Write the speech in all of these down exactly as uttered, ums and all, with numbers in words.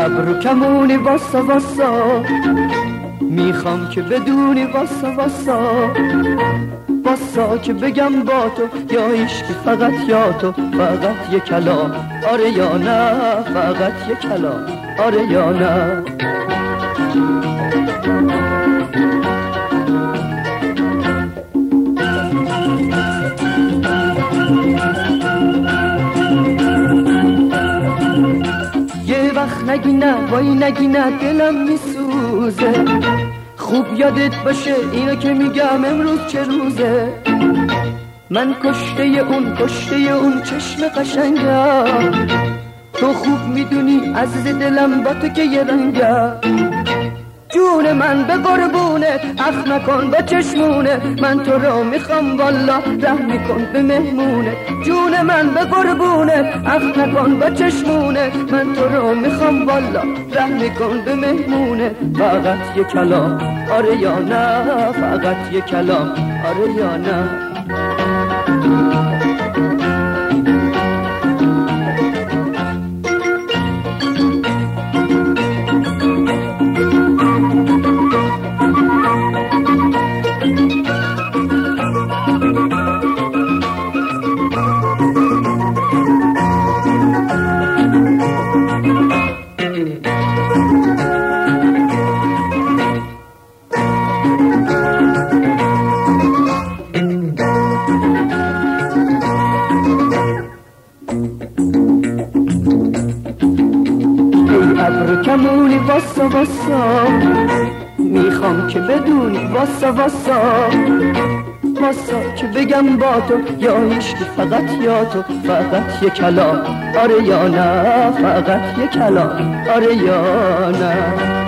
ابرو کمونی واسا واسا، میخوام که بدونی واسا واسا واسا که بگم با تو یا عشقی فقط یا تو، فقط یه کلام آره یا نه، فقط یه کلام آره یا نه. یه وقت نگی نه وای نگی نه دلم میسوزه، خوب یادت باشه اینو که میگم امروز چه روزه. من کشته اون کشته اون چشم قشنگم، تو خوب میدونی عزیز دلم با تو که یه رنگم. جون من به قربونت اخ نکن با چشمونه، من تو رو میخوام والا رحم کن به مهمونه. جون من به قربونت اخ نکن با چشمونه، من تو رو میخوام والا رحم کن به مهمونه. فقط یه کلام آره یا نه، فقط یه کلام آره یا نه. ابرو کمونی واسا واسا، میخوام که بدونی واسا واسا واسا که بگم با تو یا عشقی فقط یا تو، فقط یه کلام آره یا نه، فقط یه کلام آره یا نه.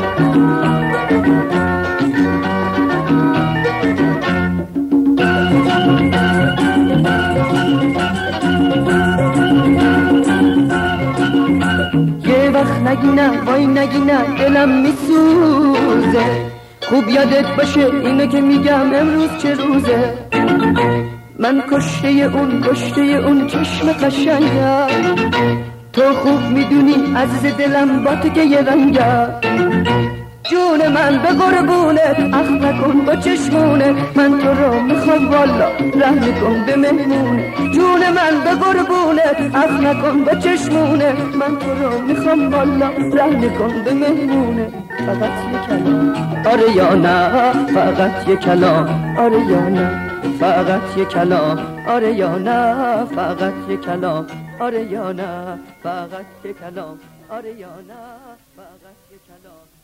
وقت نگی نه وای نگی نه دلم میسوزه، خوب یادت باشه اینو که میگم امروز چه روزه. من کشته اون کشته اون چشم قشنگم، تو خوب میدونی عزیز دلم با تو که یه رنگم. جون من به قربونت اخ نکن با چشمونه، من تو رو میخوام والا رحم کن به مهمونه. جون من به قربونت اخ نکن با چشمونه، من تو رو میخوام والا رحم کن به مهمونه. فقط یه کلام آره یا نه، فقط یه کلام آره یا نه، فقط یه کلام آره یا نه، فقط یه کلام آره یا نه، فقط یه کلام آره یا نه، فقط یه کلام.